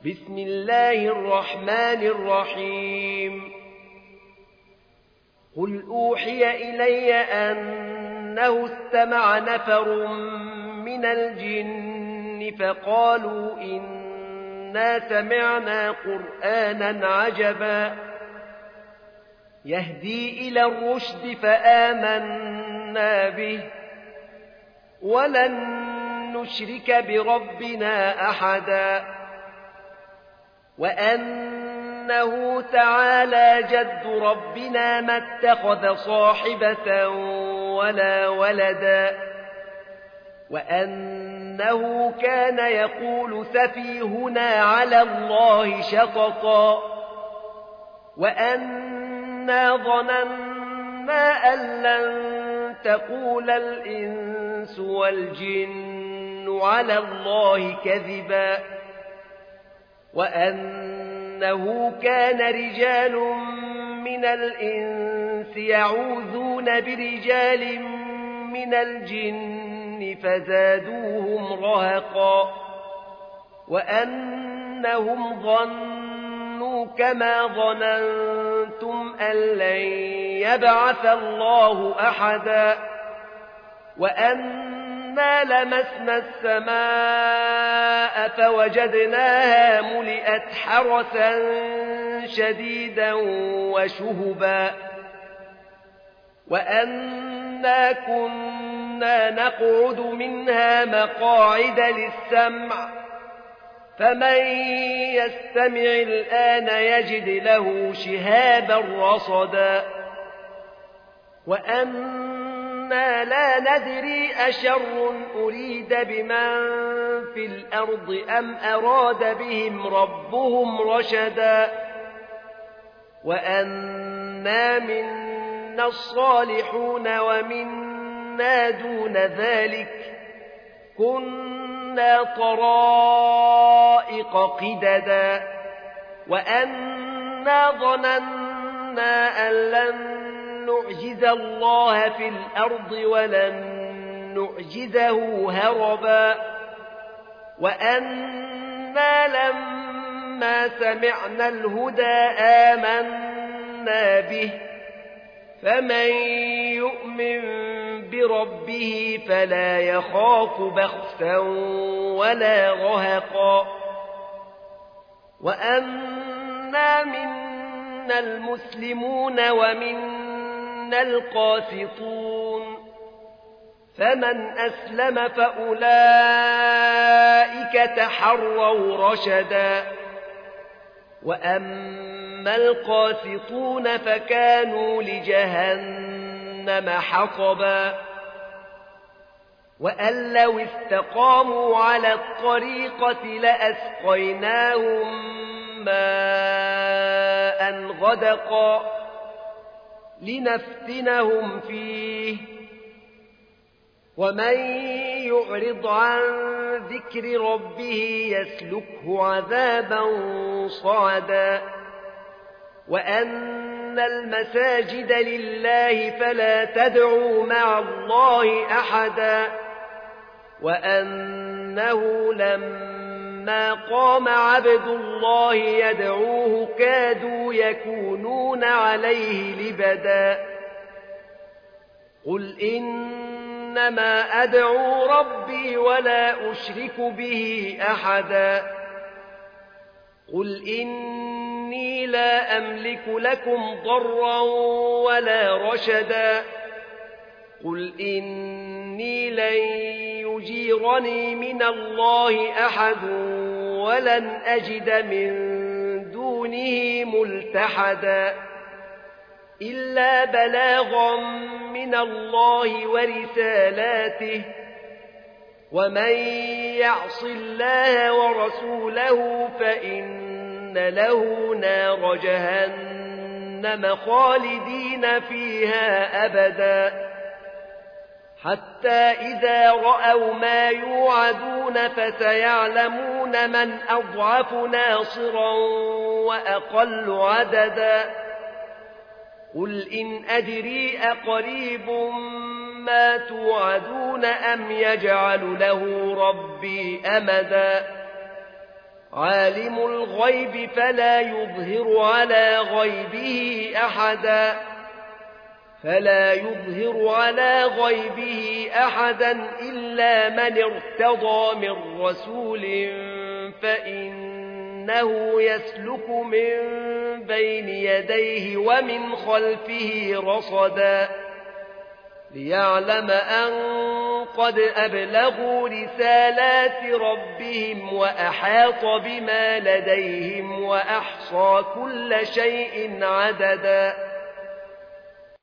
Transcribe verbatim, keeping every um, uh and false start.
بسم الله الرحمن الرحيم قل أوحي إلي أنه استمع نفر من الجن فقالوا إنا سمعنا قرآنا عجبا يهدي إلى الرشد فآمنا به ولن نشرك بربنا أحدا وأنه تعالى جد ربنا ما اتخذ صاحبة ولا ولدا وأنه كان يقول سفيهنا على الله شططا وأنا ظننا أن لن تقول الإنس والجن على الله كذبا وأنه كان رجال من الإنس يعوذون برجال من الجن فزادوهم رهقا وأنهم ظنوا كما ظننتم أن لن يبعث الله أحدا وأنا لمسنا السماء فوجدناها ملئت حرسا شديدا وشهبا وأنا كنا نقعد منها مقاعد للسمع فمن يستمع الآن يجد له شهابا رصدا وأنا لا ندري أشر أريد بمن في الأرض أم أراد بهم ربهم رشدا وأنا منا الصالحون ومنا دون ذلك كنا طرائق قددا وأنا ظننا أن لن نعجز الله في الأرض ولن نعجزه هربا وأنا لما سمعنا الهدى آمنا به فمن يؤمن بربه فلا يخاف بخسا ولا رهقا وأنا منا المسلمون ومنا القاسطون فمن أسلم فأولئك تحروا رشدا وأما القاسطون فكانوا لجهنم حطبا وأن لو استقاموا على الطريقة لأسقيناهم ماء غدقا لنفتنهم فيه ومن يعرض عن ذكر ربه يسلكه عذابا صعدا وأن المساجد لله فلا تدعوا مع الله أحدا وأنه لما قام عبد الله يدعوه كادوا يكونون عليه لبدا قل إنما أدعو ربي ولا أشرك به أحدا قل إني لا أملك لكم ضرا ولا رشدا قل إني لن يجيرني من الله أحد ولن أجد من دونه ملتحدا إلا بلاغا من الله ورسالاته ومن يعص الله ورسوله فإن له نار جهنم خالدين فيها أبدا حتى إذا رأوا ما يوعدون فسيعلمون من أضعف ناصرا وأقل عددا قل إن أدري أقريب ما توعدون أم يجعل له ربي أمدا عالم الغيب فلا يظهر على غيبه أحدا فلا يظهر على غيبه أحدا إلا من ارتضى من رسول فإنه يسلك من بين يديه ومن خلفه رصدا ليعلم أن قد أبلغوا رسالات ربهم وأحاط بما لديهم وأحصى كل شيء عددا